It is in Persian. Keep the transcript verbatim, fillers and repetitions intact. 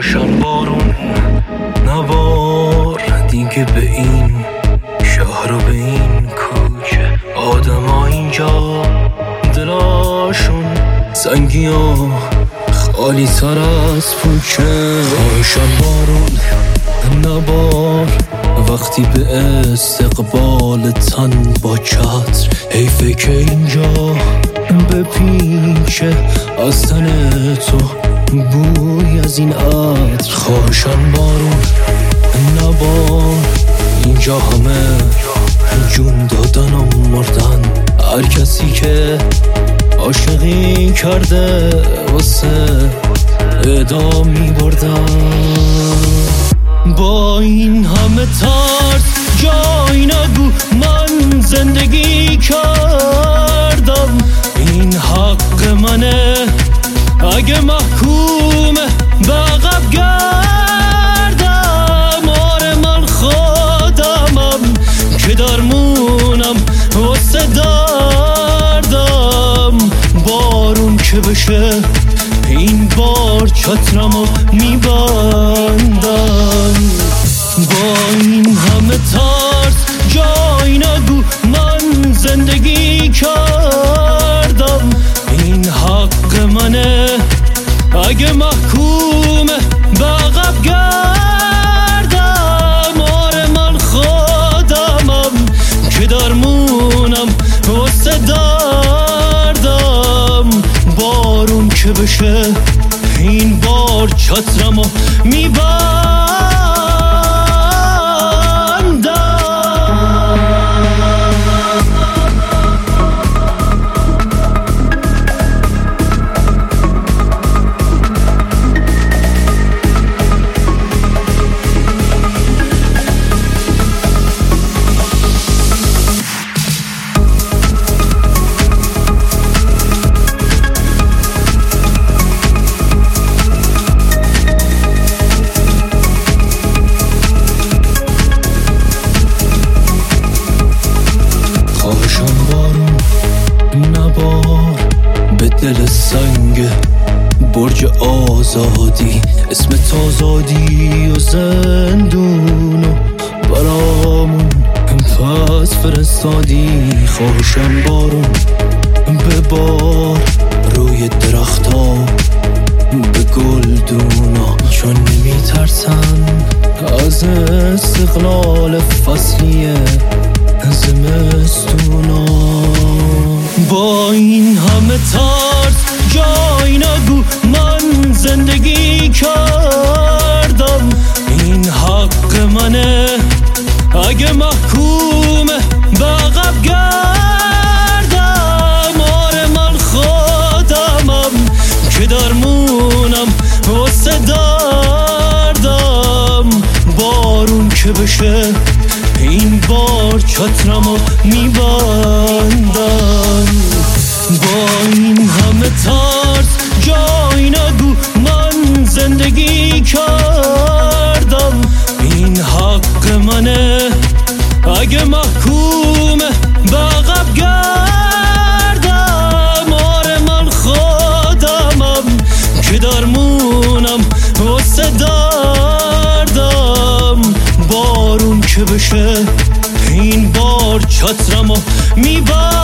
خواهشان بارون نبار دیگه به این شهر و به این کوچه. آدم ها اینجا دلاشون سنگی و خالی تر از پوچه. خواهشان بارون نبار وقتی به استقبال تن با چتر. حیفه که اینجا بپیچه از تن تو بوی از این عطر. خواهشان بارون نبار اینجا همه جون دادن و مردن. هر کسی که عاشقی کرده واسه اعدام می بردن. با این همه ترس جای نگو من زندگی کردم. این حق منه اگه محکومه به عقب گردم. آره من خودمم که درمونم واسه دردم. بارون که بشه این بار چترمو میبندم. با این همه ترس جای نگو من زندگی کردم. این حق منه اگه محکومه به عقب گردم. آره من خودمم که درمونم واسه دردم. بارون که بشه این بار چترمو میبندم. خواهشان بارون نبار به دل سنگ برج آزادی. اسم تازادی و زندونو برامون پس فرستادی. خواهشان بارون به بار روی درختا به گلدونا. چون میترسن از استقلال فصلیه زمستونا. با این همه ترس جای نگو من زندگی کردم. این حق منه اگه محکومه به عقب گردم. آره من خودمم که درمونم واسه دردم. بارون که بشه این بار چترمو میبندم. با این همه ترس جای نگو من زندگی کردم. این حق منه اگه محکومه به عقب گردم. آره من خودمم که درمونم واسه دردم. بارون که بشه این بار چترمو میبندم.